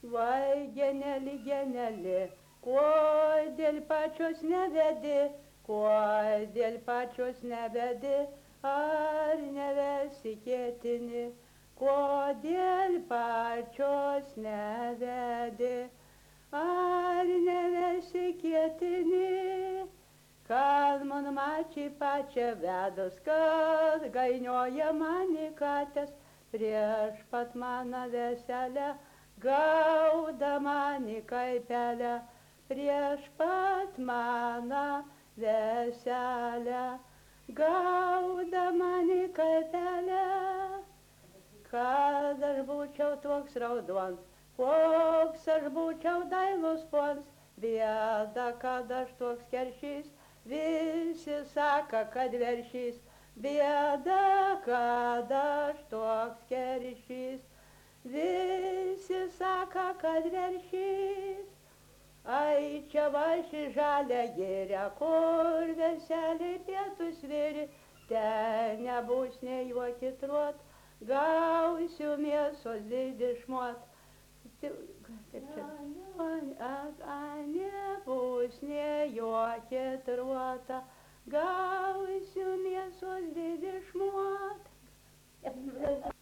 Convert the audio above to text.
Vai, geneli, geneli, kodėl pačios nevedi, kodėl pačios nevedi, ar nevesi ketini, kodėl pačios nevedi, ar nevesi ketini. Kad man mačiai pačią vedas, kad gainioja mani katės, prieš pat mano veselę, gauda mani kaipelę, prieš pat mano veselę, gauda mani kaipelę. Kad aš būčiau toks raudons, koks aš būčiau dailus pons, bėda, kad aš toks keršys, visi saka, kad veršys, bėda, kad aš toks keršys, visi saka, kad veršys. Ai, čia vaši žalia gėria, kur veseliai pietus viri, ten nebus nei juokit ruot, gausiu mėsos didišmot. Kaip čia? Nebus nei jokia truota, gausiu mėsos didišmot.